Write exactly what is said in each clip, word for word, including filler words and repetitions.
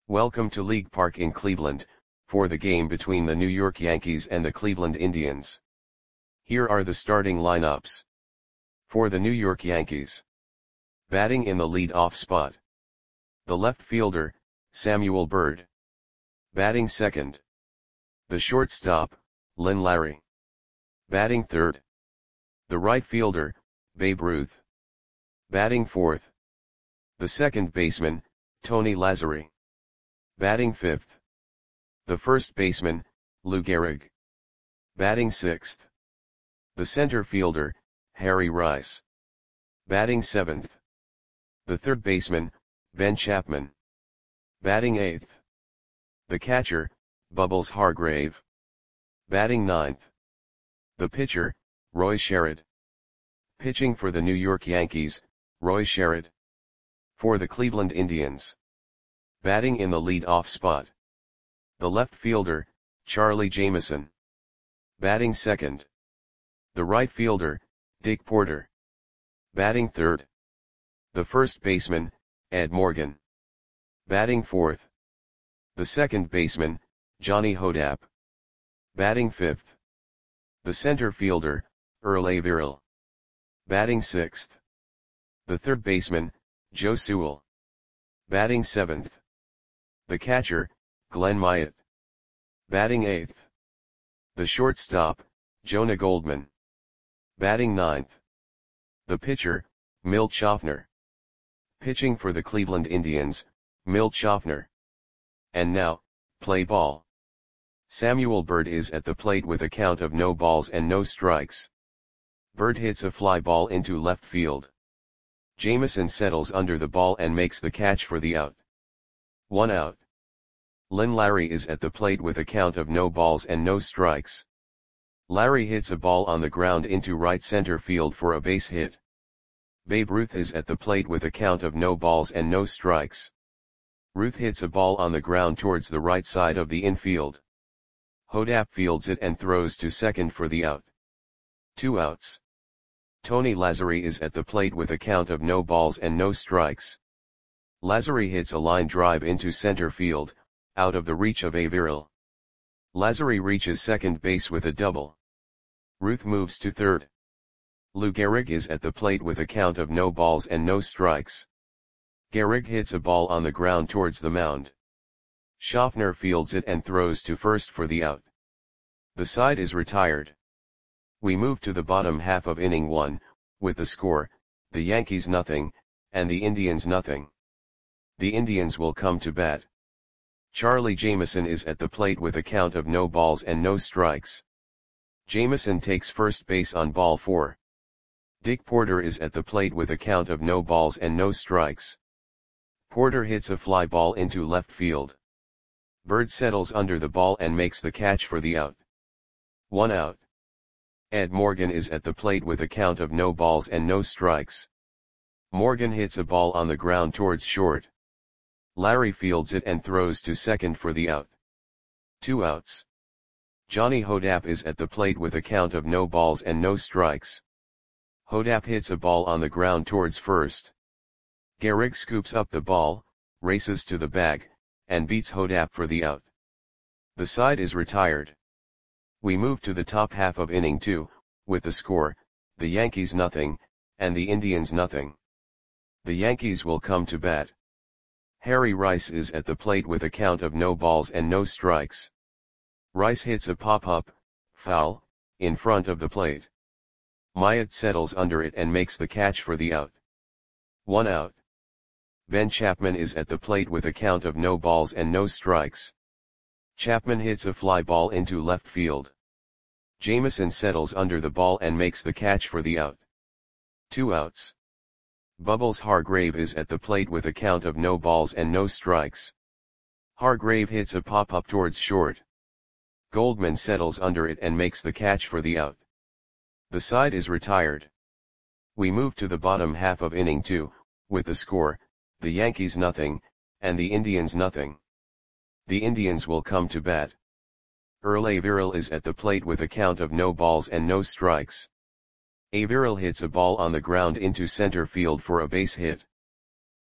Welcome to League Park in Cleveland, for the game between the New York Yankees and the Cleveland Indians. Here are the starting lineups. For the New York Yankees. Batting in the lead-off spot. The left fielder, Samuel Byrd. Batting second. The shortstop, Lynn Larry. Batting third. The right fielder, Babe Ruth. Batting fourth. The second baseman, Tony Lazzeri. Batting fifth. The first baseman, Lou Gehrig. Batting sixth. The center fielder, Harry Rice. Batting seventh. The third baseman, Ben Chapman. Batting eighth. The catcher, Bubbles Hargrave. Batting ninth. The pitcher, Roy Sherrod. Pitching for the New York Yankees, Roy Sherrod. For the Cleveland Indians. Batting in the lead-off spot. The left fielder, Charlie Jameson. Batting second. The right fielder, Dick Porter. Batting third. The first baseman, Ed Morgan. Batting fourth. The second baseman, Johnny Hodapp. Batting fifth. The center fielder, Earl Averill. Batting sixth. The third baseman, Joe Sewell. Batting seventh. The catcher, Glenn Myatt. Batting eighth. The shortstop, Jonah Goldman. Batting ninth. The pitcher, Milt Schaffner. Pitching for the Cleveland Indians, Milt Schaffner. And now, play ball. Samuel Byrd is at the plate with a count of no balls and no strikes. Byrd hits a fly ball into left field. Jameson settles under the ball and makes the catch for the out. One out. Lynn Larry is at the plate with a count of no balls and no strikes. Larry hits a ball on the ground into right center field for a base hit. Babe Ruth is at the plate with a count of no balls and no strikes. Ruth hits a ball on the ground towards the right side of the infield. Hodapp fields it and throws to second for the out. Two outs. Tony Lazzeri is at the plate with a count of no balls and no strikes. Lazzeri hits a line drive into center field, out of the reach of Averill. Lazzeri reaches second base with a double. Ruth moves to third. Lou Gehrig is at the plate with a count of no balls and no strikes. Gehrig hits a ball on the ground towards the mound. Schaffner fields it and throws to first for the out. The side is retired. We move to the bottom half of inning one, with the score, the Yankees nothing, and the Indians nothing. The Indians will come to bat. Charlie Jameson is at the plate with a count of no balls and no strikes. Jameson takes first base on ball four. Dick Porter is at the plate with a count of no balls and no strikes. Porter hits a fly ball into left field. Byrd settles under the ball and makes the catch for the out. One out. Ed Morgan is at the plate with a count of no balls and no strikes. Morgan hits a ball on the ground towards short. Larry fields it and throws to second for the out. Two outs. Johnny Hodapp is at the plate with a count of no balls and no strikes. Hodapp hits a ball on the ground towards first. Gehrig scoops up the ball, races to the bag, and beats Hodapp for the out. The side is retired. We move to the top half of inning two, with the score, the Yankees nothing, and the Indians nothing. The Yankees will come to bat. Harry Rice is at the plate with a count of no balls and no strikes. Rice hits a pop-up, foul, in front of the plate. Myatt settles under it and makes the catch for the out. One out. Ben Chapman is at the plate with a count of no balls and no strikes. Chapman hits a fly ball into left field. Jameson settles under the ball and makes the catch for the out. Two outs. Bubbles Hargrave is at the plate with a count of no balls and no strikes. Hargrave hits a pop-up towards short. Goldman settles under it and makes the catch for the out. The side is retired. We move to the bottom half of inning two, with the score, the Yankees nothing, and the Indians nothing. The Indians will come to bat. Earl Averill is at the plate with a count of no balls and no strikes. Averill hits a ball on the ground into center field for a base hit.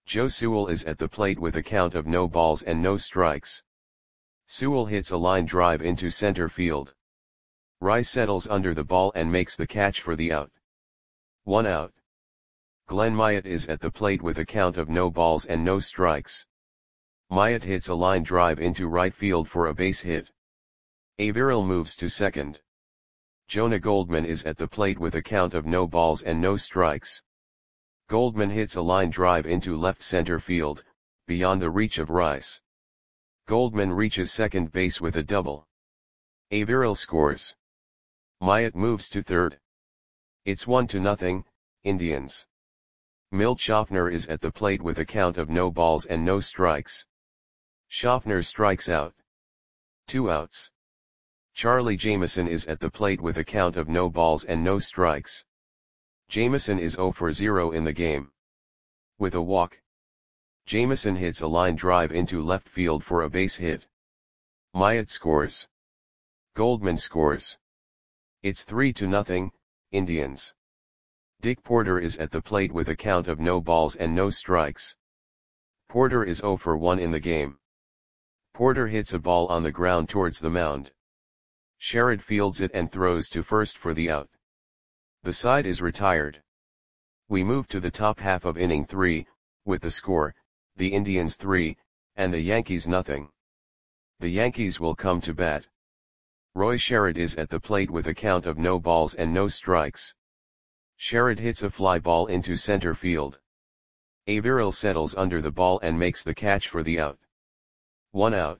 Joe Sewell is at the plate with a count of no balls and no strikes. Sewell hits a line drive into center field. Rice settles under the ball and makes the catch for the out. One out. Glenn Myatt is at the plate with a count of no balls and no strikes. Myatt hits a line drive into right field for a base hit. Averill moves to second. Jonah Goldman is at the plate with a count of no balls and no strikes. Goldman hits a line drive into left center field, beyond the reach of Rice. Goldman reaches second base with a double. Averill scores. Myatt moves to third. It's one to nothing, Indians. Milt Schaffner is at the plate with a count of no balls and no strikes. Schaffner strikes out. Two outs. Charlie Jameson is at the plate with a count of no balls and no strikes. Jameson is zero for zero in the game. With a walk, Jameson hits a line drive into left field for a base hit. Myatt scores. Goldman scores. It's three to nothing, Indians. Dick Porter is at the plate with a count of no balls and no strikes. Porter is zero for one in the game. Porter hits a ball on the ground towards the mound. Sherrod fields it and throws to first for the out. The side is retired. We move to the top half of inning three, with the score, the Indians three, and the Yankees nothing. The Yankees will come to bat. Roy Sherrod is at the plate with a count of no balls and no strikes. Sherrod hits a fly ball into center field. Averill settles under the ball and makes the catch for the out. One out.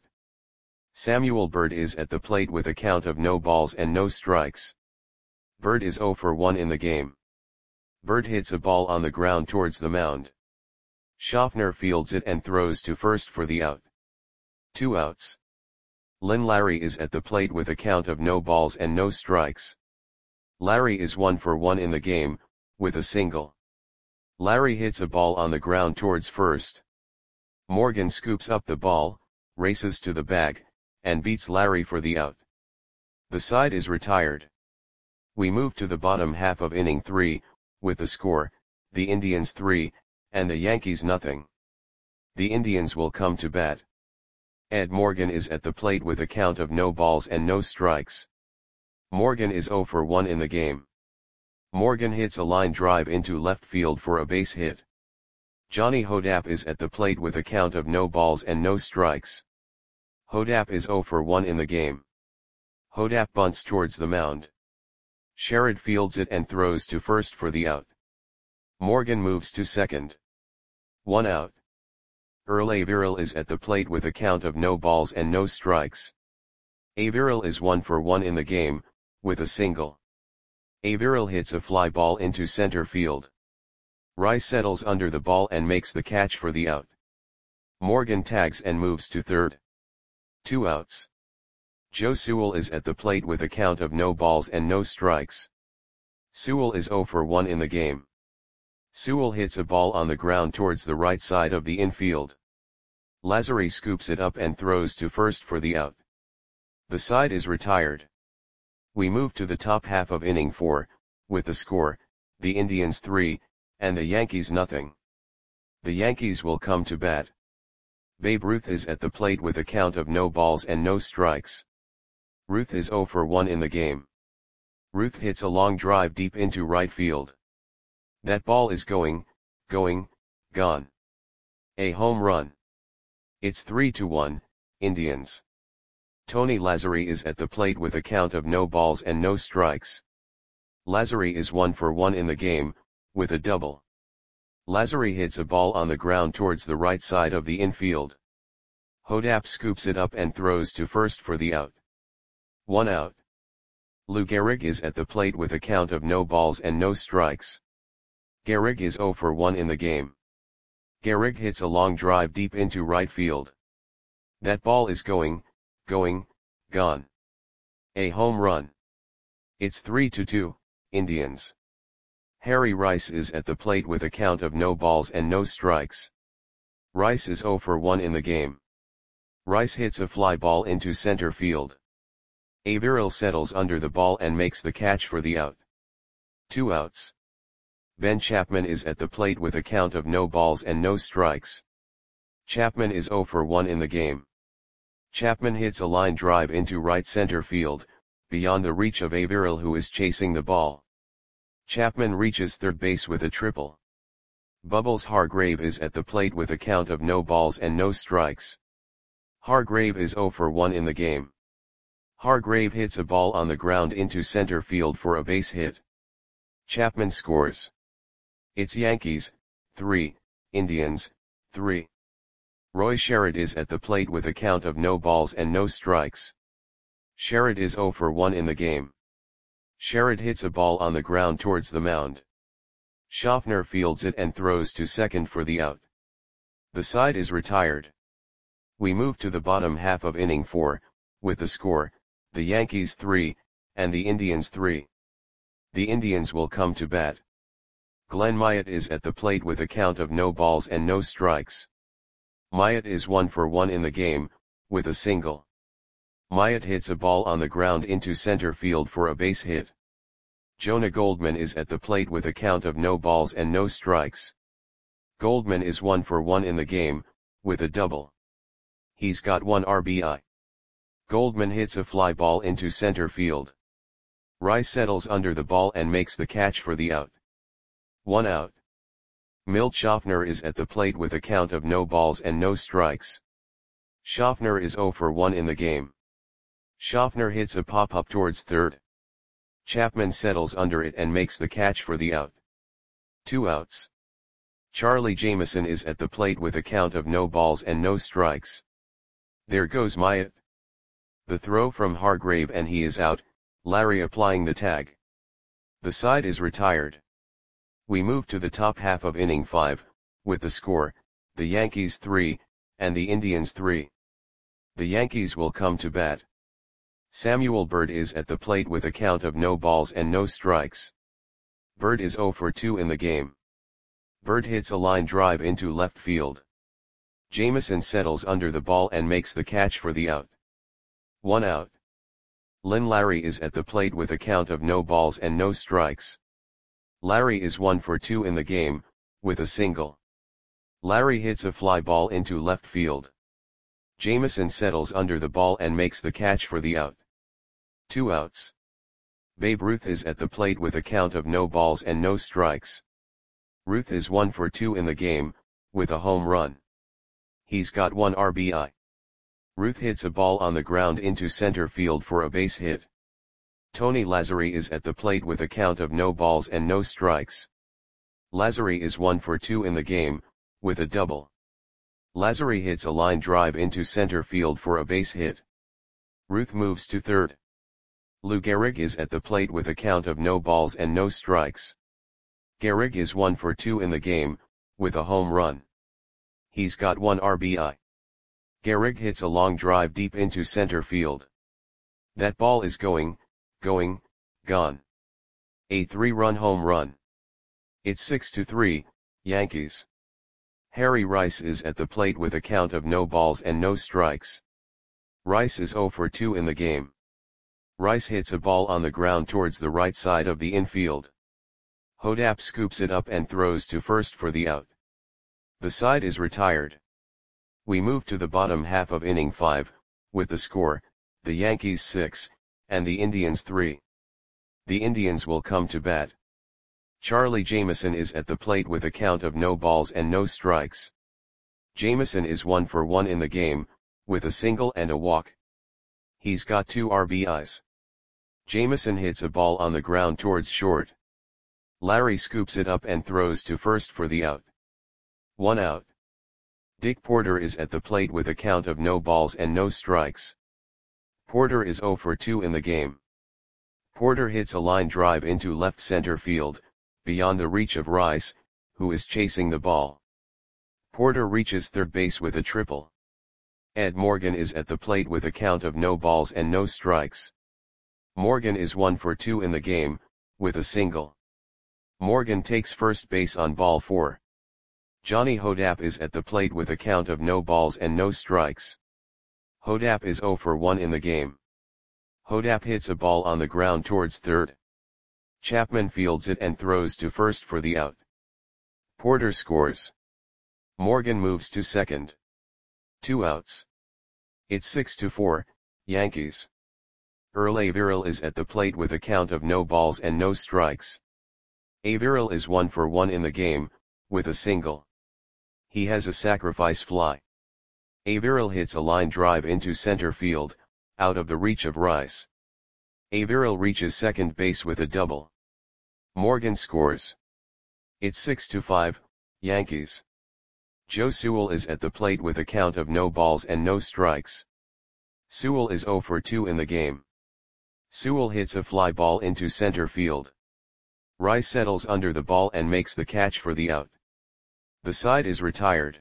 Samuel Bird is at the plate with a count of no balls and no strikes. Bird is zero for one in the game. Bird hits a ball on the ground towards the mound. Schaffner fields it and throws to first for the out. Two outs. Lynn Larry is at the plate with a count of no balls and no strikes. Larry is one for one in the game, with a single. Larry hits a ball on the ground towards first. Morgan scoops up the ball, races to the bag, and beats Larry for the out. The side is retired. We move to the bottom half of inning three, with the score, the Indians three, and the Yankees nothing. The Indians will come to bat. Ed Morgan is at the plate with a count of no balls and no strikes. Morgan is zero for one in the game. Morgan hits a line drive into left field for a base hit. Johnny Hodapp is at the plate with a count of no balls and no strikes. Hodapp is zero for one in the game. Hodapp bunts towards the mound. Sherrod fields it and throws to first for the out. Morgan moves to second. One out. Earl Averill is at the plate with a count of no balls and no strikes. Averill is one for one in the game, with a single. Averill hits a fly ball into center field. Rice settles under the ball and makes the catch for the out. Morgan tags and moves to third. Two outs. Joe Sewell is at the plate with a count of no balls and no strikes. Sewell is zero for one in the game. Sewell hits a ball on the ground towards the right side of the infield. Lazary scoops it up and throws to first for the out. The side is retired. We move to the top half of inning four, with the score, the Indians three, and the Yankees nothing. The Yankees will come to bat. Babe Ruth is at the plate with a count of no balls and no strikes. Ruth is zero for one in the game. Ruth hits a long drive deep into right field. That ball is going, going, gone. A home run. It's three to one, Indians. Tony Lazary is at the plate with a count of no balls and no strikes. Lazary is one for one in the game, with a double. Lazary hits a ball on the ground towards the right side of the infield. Hodapp scoops it up and throws to first for the out. One out. Lou Gehrig is at the plate with a count of no balls and no strikes. Gehrig is zero for one in the game. Gehrig hits a long drive deep into right field. That ball is going, going, gone. A home run. It's three to two, Indians. Harry Rice is at the plate with a count of no balls and no strikes. Rice is zero for one in the game. Rice hits a fly ball into center field. Averill settles under the ball and makes the catch for the out. Two outs. Ben Chapman is at the plate with a count of no balls and no strikes. Chapman is zero for one in the game. Chapman hits a line drive into right center field, beyond the reach of Averill, who is chasing the ball. Chapman reaches third base with a triple. Bubbles Hargrave is at the plate with a count of no balls and no strikes. Hargrave is zero for one in the game. Hargrave hits a ball on the ground into center field for a base hit. Chapman scores. It's Yankees, three, Indians, three. Roy Sherrod is at the plate with a count of no balls and no strikes. Sherrod is zero for one in the game. Sherrod hits a ball on the ground towards the mound. Schaffner fields it and throws to second for the out. The side is retired. We move to the bottom half of inning four, with the score, the Yankees three, and the Indians three. The Indians will come to bat. Glenn Myatt is at the plate with a count of no balls and no strikes. Myatt is one for one in the game, with a single. Myatt hits a ball on the ground into center field for a base hit. Jonah Goldman is at the plate with a count of no balls and no strikes. Goldman is one for one in the game, with a double. He's got one R B I. Goldman hits a fly ball into center field. Rice settles under the ball and makes the catch for the out. One out. Milt Schaffner is at the plate with a count of no balls and no strikes. Schaffner is zero for one in the game. Schaffner hits a pop-up towards third. Chapman settles under it and makes the catch for the out. Two outs. Charlie Jameson is at the plate with a count of no balls and no strikes. There goes Myatt. The throw from Hargrave and he is out, Larry applying the tag. The side is retired. We move to the top half of inning five, with the score, the Yankees three, and the Indians three. The Yankees will come to bat. Samuel Bird is at the plate with a count of no balls and no strikes. Bird is zero for two in the game. Bird hits a line drive into left field. Jameson settles under the ball and makes the catch for the out. One out. Lynn Larry is at the plate with a count of no balls and no strikes. Larry is one for two in the game, with a single. Larry hits a fly ball into left field. Jameson settles under the ball and makes the catch for the out. Two outs. Babe Ruth is at the plate with a count of no balls and no strikes. Ruth is one for two in the game, with a home run. He's got one R B I. Ruth hits a ball on the ground into center field for a base hit. Tony Lazzari is at the plate with a count of no balls and no strikes. Lazzari is one for two in the game, with a double. Lazzari hits a line drive into center field for a base hit. Ruth moves to third. Lou Gehrig is at the plate with a count of no balls and no strikes. Gehrig is one for two in the game, with a home run. He's got one R B I. Gehrig hits a long drive deep into center field. That ball is going, going, gone. A three-run home run. It's six to three, Yankees. Harry Rice is at the plate with a count of no balls and no strikes. Rice is zero for two in the game. Rice hits a ball on the ground towards the right side of the infield. Hodap scoops it up and throws to first for the out. The side is retired. We move to the bottom half of inning five, with the score, the Yankees six, and the Indians three. The Indians will come to bat. Charlie Jameson is at the plate with a count of no balls and no strikes. Jameson is one for one in the game, with a single and a walk. He's got two R B Is. Jameson hits a ball on the ground towards short. Larry scoops it up and throws to first for the out. One out. Dick Porter is at the plate with a count of no balls and no strikes. Porter is zero for two in the game. Porter hits a line drive into left center field, beyond the reach of Rice, who is chasing the ball. Porter reaches third base with a triple. Ed Morgan is at the plate with a count of no balls and no strikes. Morgan is one for two in the game, with a single. Morgan takes first base on ball four. Johnny Hodap is at the plate with a count of no balls and no strikes. Hodap is zero for one in the game. Hodap hits a ball on the ground towards third. Chapman fields it and throws to first for the out. Porter scores. Morgan moves to second. Two outs. It's six to four, Yankees. Earl Averill is at the plate with a count of no balls and no strikes. Averill is one for one in the game, with a single. He has a sacrifice fly. Averill hits a line drive into center field, out of the reach of Rice. Averill reaches second base with a double. Morgan scores. It's six to five, Yankees. Joe Sewell is at the plate with a count of no balls and no strikes. Sewell is zero for two in the game. Sewell hits a fly ball into center field. Rice settles under the ball and makes the catch for the out. The side is retired.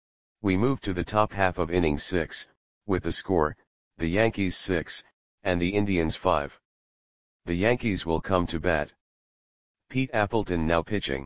We move to the top half of inning six, with the score, the Yankees six, and the Indians five. The Yankees will come to bat. Pete Appleton now pitching.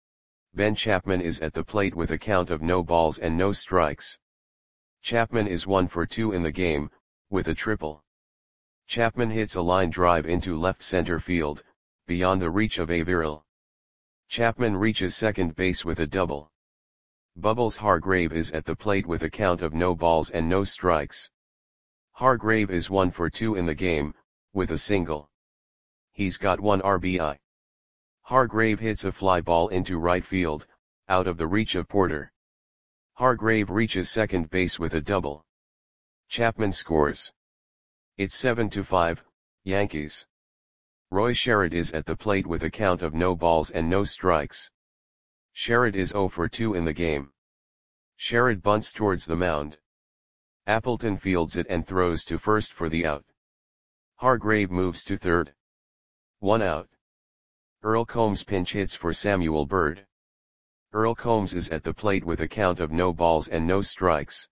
Ben Chapman is at the plate with a count of no balls and no strikes. Chapman is one for two in the game, with a triple. Chapman hits a line drive into left center field, beyond the reach of Averill. Chapman reaches second base with a double. Bubbles Hargrave is at the plate with a count of no balls and no strikes. Hargrave is one for two in the game, with a single. He's got one R B I. Hargrave hits a fly ball into right field, out of the reach of Porter. Hargrave reaches second base with a double. Chapman scores. It's seven to five, Yankees. Roy Sherrod is at the plate with a count of no balls and no strikes. Sherrod is zero for two in the game. Sherrod bunts towards the mound. Appleton fields it and throws to first for the out. Hargrave moves to third. One out. Earl Combs pinch hits for Samuel Byrd. Earl Combs is at the plate with a count of no balls and no strikes.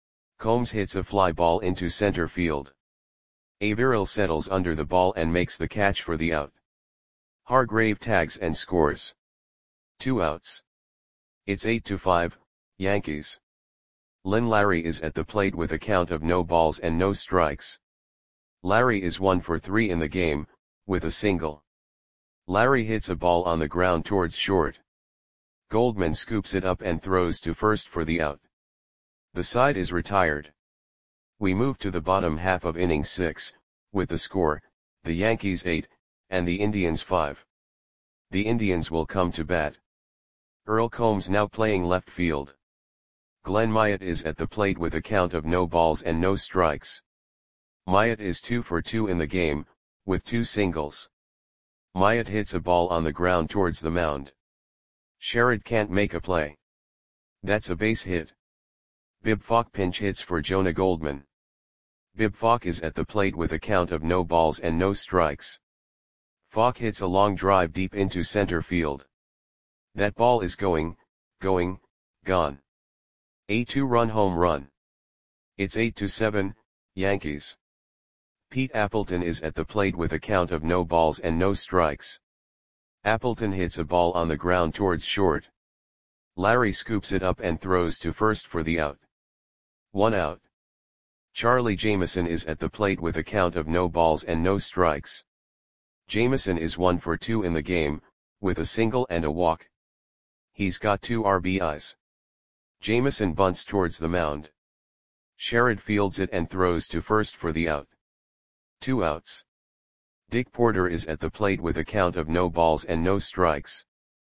Combs hits a fly ball into center field. Averill settles under the ball and makes the catch for the out. Hargrave tags and scores. Two outs. It's eight to five, Yankees. Lynn Larry is at the plate with a count of no balls and no strikes. Larry is one for three in the game, with a single. Larry hits a ball on the ground towards short. Goldman scoops it up and throws to first for the out. The side is retired. We move to the bottom half of inning six, with the score, the Yankees eight, and the Indians five. The Indians will come to bat. Earl Combs now playing left field. Glenn Myatt is at the plate with a count of no balls and no strikes. Myatt is two for two in the game, with two singles. Myatt hits a ball on the ground towards the mound. Sherrod can't make a play. That's a base hit. Bib Falk pinch hits for Jonah Goldman. Bib Falk is at the plate with a count of no balls and no strikes. Falk hits a long drive deep into center field. That ball is going, going, gone. A two-run home run. It's eight to seven, Yankees. Pete Appleton is at the plate with a count of no balls and no strikes. Appleton hits a ball on the ground towards short. Larry scoops it up and throws to first for the out. One out. Charlie Jameson is at the plate with a count of no balls and no strikes. Jameson is one for two in the game, with a single and a walk. He's got two R B Is. Jameson bunts towards the mound. Sherrod fields it and throws to first for the out. Two outs. Dick Porter is at the plate with a count of no balls and no strikes.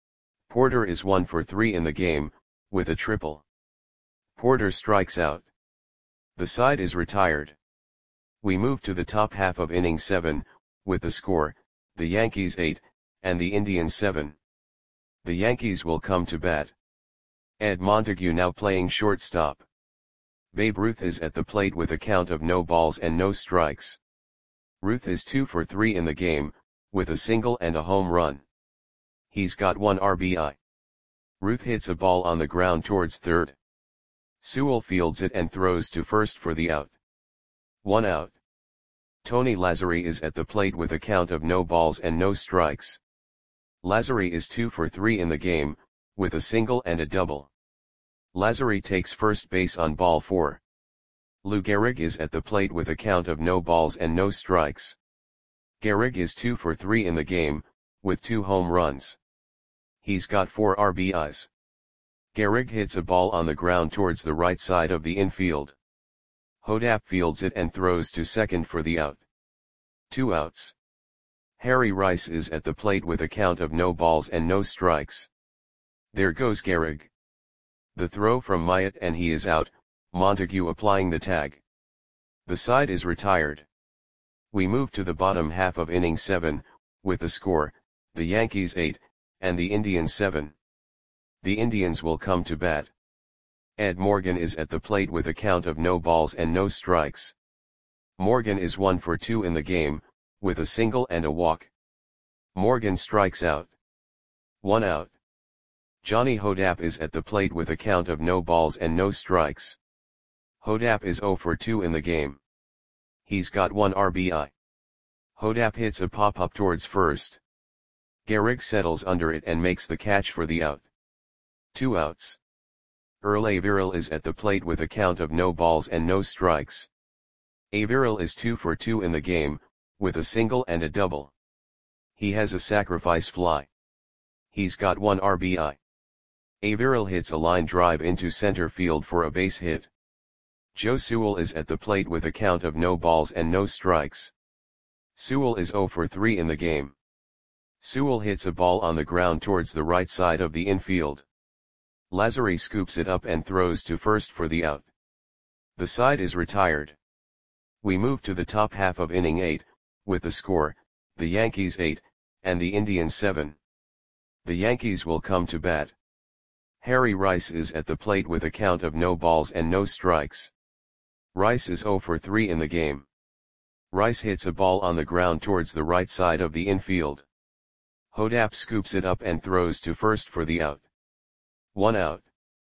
Porter is one for three in the game, with a triple. Porter strikes out. The side is retired. We move to the top half of inning seven, with the score, the Yankees eight, and the Indians seven. The Yankees will come to bat. Ed Montague now playing shortstop. Babe Ruth is at the plate with a count of no balls and no strikes. Ruth is two for three in the game, with a single and a home run. He's got one R B I. Ruth hits a ball on the ground towards third. Sewell fields it and throws to first for the out. One out. Tony Lazzari is at the plate with a count of no balls and no strikes. Lazzari is two for three in the game, with a single and a double. Lazzari takes first base on ball four. Lou Gehrig is at the plate with a count of no balls and no strikes. Gehrig is two for three in the game, with two home runs. He's got four R B Is. Gehrig hits a ball on the ground towards the right side of the infield. Hodapp fields it and throws to second for the out. Two outs. Harry Rice is at the plate with a count of no balls and no strikes. There goes Gehrig. The throw from Myatt and he is out, Montague applying the tag. The side is retired. We move to the bottom half of inning seven, with the score, the Yankees eight, and the Indians seven. The Indians will come to bat. Ed Morgan is at the plate with a count of no balls and no strikes. Morgan is one for two in the game, with a single and a walk. Morgan strikes out. One out. Johnny Hodapp is at the plate with a count of no balls and no strikes. Hodapp is zero for two in the game. He's got one R B I. Hodapp hits a pop-up towards first. Gehrig settles under it and makes the catch for the out. Two outs. Earl Averill is at the plate with a count of no balls and no strikes. Averill is two for two in the game, with a single and a double. He has a sacrifice fly. He's got one R B I. Averill hits a line drive into center field for a base hit. Joe Sewell is at the plate with a count of no balls and no strikes. Sewell is zero for three in the game. Sewell hits a ball on the ground towards the right side of the infield. Lazary scoops it up and throws to first for the out. The side is retired. We move to the top half of inning eight, with the score, the Yankees eight, and the Indians seven. The Yankees will come to bat. Harry Rice is at the plate with a count of no balls and no strikes. Rice is zero for three in the game. Rice hits a ball on the ground towards the right side of the infield. Hodapp scoops it up and throws to first for the out. One out.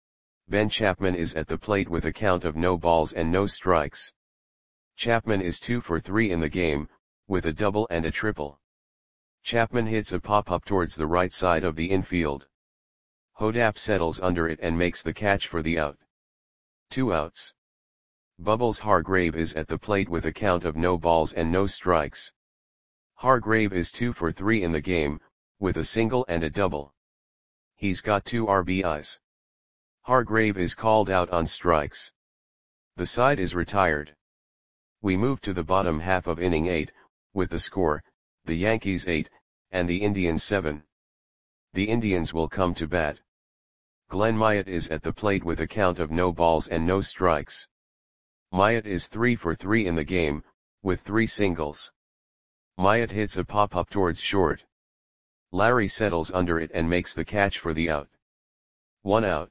Ben Chapman is at the plate with a count of no balls and no strikes. Chapman is two for three in the game, with a double and a triple. Chapman hits a pop-up towards the right side of the infield. Hodapp settles under it and makes the catch for the out. Two outs. Bubbles Hargrave is at the plate with a count of no balls and no strikes. Hargrave is two for three in the game, with a single and a double. He's got two R B Is. Hargrave is called out on strikes. The side is retired. We move to the bottom half of inning eight, with the score, the Yankees eight, and the Indians seven. The Indians will come to bat. Glenn Myatt is at the plate with a count of no balls and no strikes. Myatt is three for three in the game, with three singles. Myatt hits a pop-up towards short. Larry settles under it and makes the catch for the out. One out.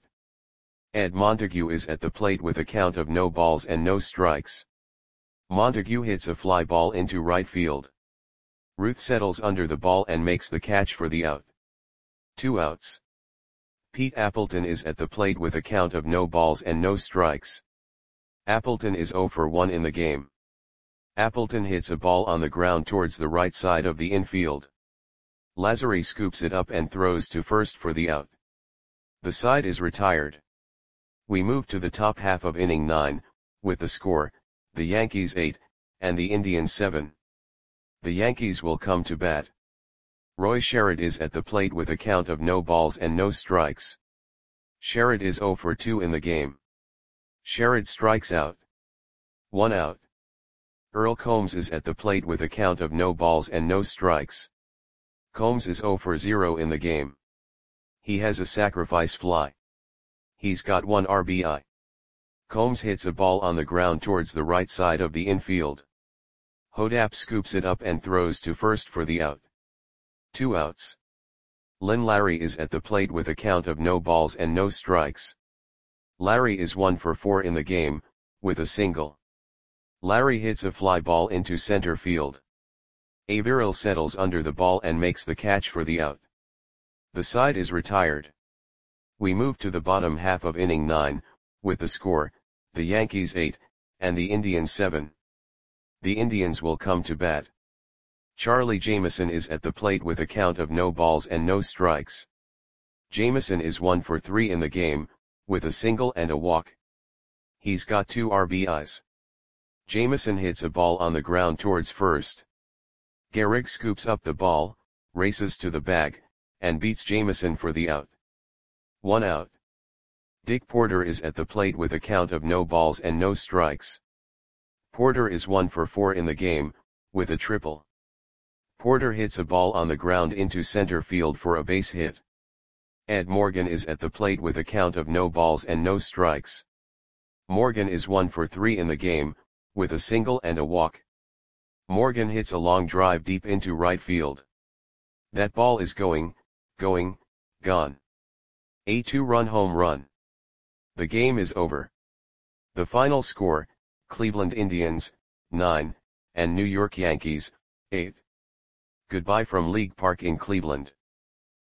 Ed Montague is at the plate with a count of no balls and no strikes. Montague hits a fly ball into right field. Ruth settles under the ball and makes the catch for the out. Two outs. Pete Appleton is at the plate with a count of no balls and no strikes. Appleton is zero for one in the game. Appleton hits a ball on the ground towards the right side of the infield. Lazary scoops it up and throws to first for the out. The side is retired. We move to the top half of inning nine, with the score, the Yankees eight, and the Indians seven. The Yankees will come to bat. Roy Sherrod is at the plate with a count of no balls and no strikes. Sherrod is zero for two in the game. Sherrod strikes out. One out. Earl Combs is at the plate with a count of no balls and no strikes. Combs is zero for zero in the game. He has a sacrifice fly. He's got one R B I. Combs hits a ball on the ground towards the right side of the infield. Hodapp scoops it up and throws to first for the out. Two outs. Len Larry is at the plate with a count of no balls and no strikes. Larry is one for four in the game, with a single. Larry hits a fly ball into center field. Averill settles under the ball and makes the catch for the out. The side is retired. We move to the bottom half of inning nine, with the score, the Yankees eight, and the Indians seven. The Indians will come to bat. Charlie Jameson is at the plate with a count of no balls and no strikes. Jameson is one for three in the game, with a single and a walk. He's got two R B Is. Jameson hits a ball on the ground towards first. Gehrig scoops up the ball, races to the bag, and beats Jameson for the out. One out. Dick Porter is at the plate with a count of no balls and no strikes. Porter is one for four in the game, with a triple. Porter hits a ball on the ground into center field for a base hit. Ed Morgan is at the plate with a count of no balls and no strikes. Morgan is one for three in the game, with a single and a walk. Morgan hits a long drive deep into right field. That ball is going, going, gone. A two-run home run. The game is over. The final score, Cleveland Indians, nine, and New York Yankees, eight. Goodbye from League Park in Cleveland.